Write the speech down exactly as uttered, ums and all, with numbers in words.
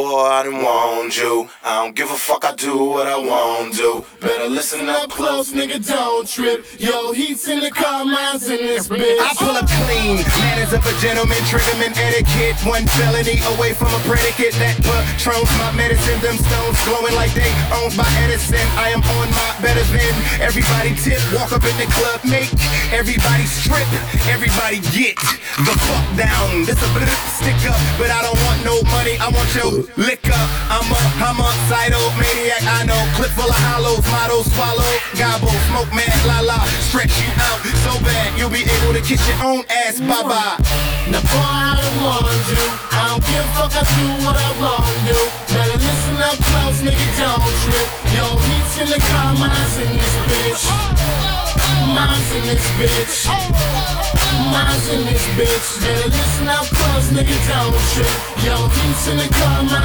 Boy, I done warned you. I don't give a fuck, I do what I want to. Better listen up close, nigga, don't trip. Yo, heat's in the car, mine's in this bitch. I pull up clean, manners of a gentleman, triggerman etiquette. One felony away from a predicate. That Patron's my medicine, them stones glowing like they owned by Edison. I am on my better than everybody tip. Walk up in the club, make everybody strip. Everybody get the fuck down. This a bit stick up, but I don't want no money, I want your liquor. I'm a homicidal maniac, I know. Clip full of hollows, mottos, swallow, gobble, smoke mad, la la. Stretch you out so bad, you'll be able to kiss your own ass, bye bye. Now boy, I don't want you. I don't give a fuck, I do what I want to do. Better listen up close, nigga, don't trip. Yo, heat's in the car, mine's in this bitch. Mine's in this bitch. Mine's in this bitch. Better listen up close, nigga, don't trip. Yo, heat's in the car, mine's